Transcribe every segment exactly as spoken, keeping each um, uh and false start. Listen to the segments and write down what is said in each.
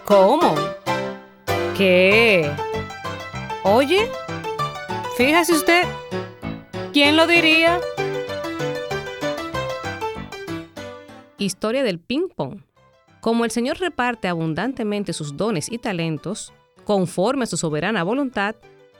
¿Cómo? ¿Qué? Oye, fíjese usted, ¿quién lo diría? Historia del ping-pong. Como el Señor reparte abundantemente sus dones y talentos, conforme a su soberana voluntad,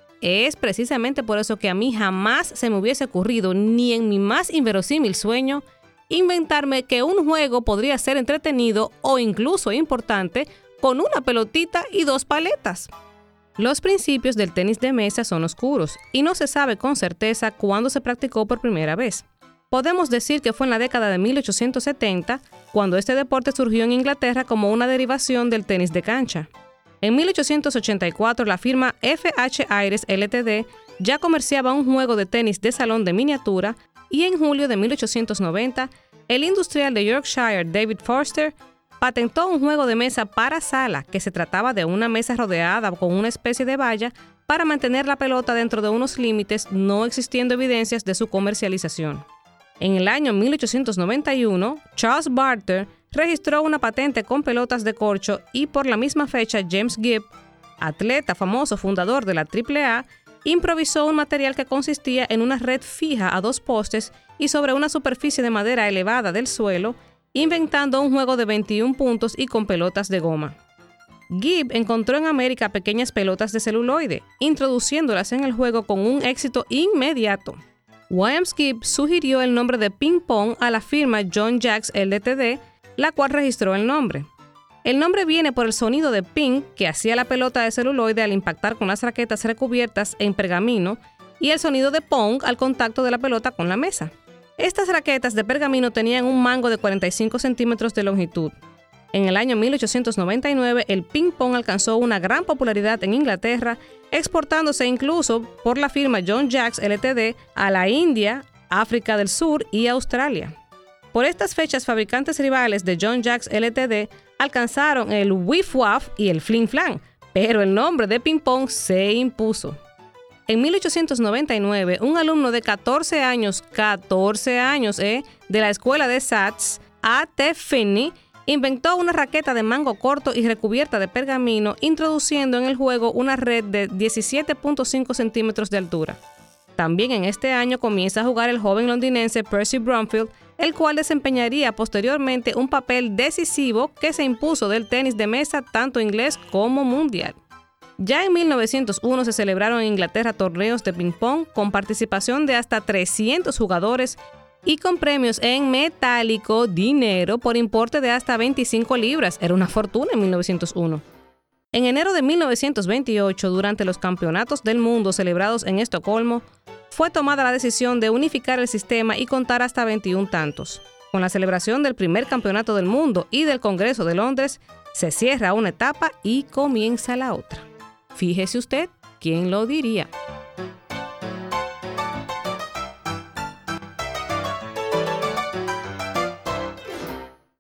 es precisamente por eso que a mí jamás se me hubiese ocurrido, ni en mi más inverosímil sueño, inventarme que un juego podría ser entretenido o incluso importante con una pelotita y dos paletas. Los principios del tenis de mesa son oscuros y no se sabe con certeza cuándo se practicó por primera vez. Podemos decir que fue en la década de mil ochocientos setenta, cuando este deporte surgió en Inglaterra como una derivación del tenis de cancha. En mil ochocientos ochenta y cuatro, la firma F H Aires Ltd ya comerciaba un juego de tenis de salón de miniatura y en julio de mil ochocientos noventa, el industrial de Yorkshire David Forster patentó un juego de mesa para sala que se trataba de una mesa rodeada con una especie de valla para mantener la pelota dentro de unos límites, no existiendo evidencias de su comercialización. En el año mil ochocientos noventa y uno, Charles Barter registró una patente con pelotas de corcho y por la misma fecha James Gibb, atleta famoso fundador de la triple A, improvisó un material que consistía en una red fija a dos postes y sobre una superficie de madera elevada del suelo, inventando un juego de veintiún puntos y con pelotas de goma. Gibb encontró en América pequeñas pelotas de celuloide, introduciéndolas en el juego con un éxito inmediato. Williams Gibb sugirió el nombre de ping pong a la firma John Jacks Ltd, la cual registró el nombre. El nombre viene por el sonido de ping que hacía la pelota de celuloide al impactar con las raquetas recubiertas en pergamino y el sonido de pong al contacto de la pelota con la mesa. Estas raquetas de pergamino tenían un mango de cuarenta y cinco centímetros de longitud. En el año mil ochocientos noventa y nueve, el ping pong alcanzó una gran popularidad en Inglaterra, exportándose incluso por la firma John Jacks Ltd a la India, África del Sur y Australia. Por estas fechas, fabricantes rivales de John Jacks Ltd alcanzaron el Whiff Waff y el Fling Flang, pero el nombre de ping pong se impuso. En mil ochocientos noventa y nueve, un alumno de catorce años, catorce años, eh, de la escuela de Sats, A T Finney, inventó una raqueta de mango corto y recubierta de pergamino, introduciendo en el juego una red de diecisiete punto cinco centímetros de altura. También en este año comienza a jugar el joven londinense Percy Bromfield, el cual desempeñaría posteriormente un papel decisivo que se impuso del tenis de mesa tanto inglés como mundial. Ya en mil novecientos uno se celebraron en Inglaterra torneos de ping-pong con participación de hasta trescientos jugadores y con premios en metálico, dinero, por importe de hasta veinticinco libras. Era una fortuna en mil novecientos uno. En enero de mil novecientos veintiocho, durante los campeonatos del mundo celebrados en Estocolmo, fue tomada la decisión de unificar el sistema y contar hasta veintiún tantos. Con la celebración del primer campeonato del mundo y del Congreso de Londres, se cierra una etapa y comienza la otra. Fíjese usted, ¿quién lo diría?